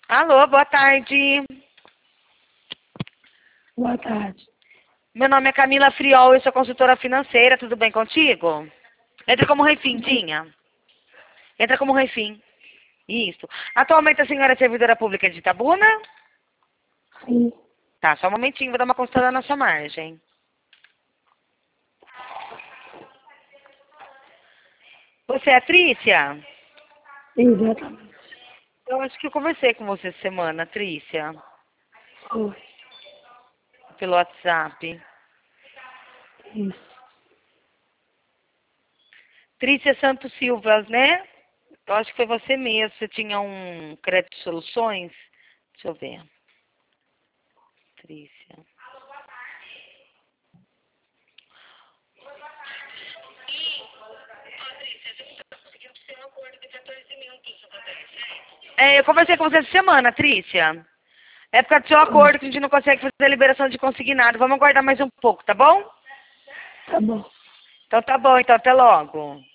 Alô, boa tarde. Boa tarde. Meu nome é Camila Friol, eu sou consultora financeira, tudo bem contigo? Entra como refindinha. Entra como refim. Isso. Atualmente a senhora é servidora pública de Itabuna? Sim. Tá, só um momentinho, vou dar uma consulta na nossa margem. Você é a Trícia? Exatamente. Eu acho que eu conversei com você essa semana, Trícia, Foi. pelo WhatsApp. Isso. Trícia Santos Silva, né? Eu acho que foi você mesmo. Você tinha um crédito de soluções? Deixa eu ver. Trícia. Eu conversei com você essa semana, Trícia. É por causa do seu acordo que a gente não consegue fazer a liberação de consignado. Vamos aguardar mais um pouco, tá bom? Tá bom. Então tá bom, então até logo.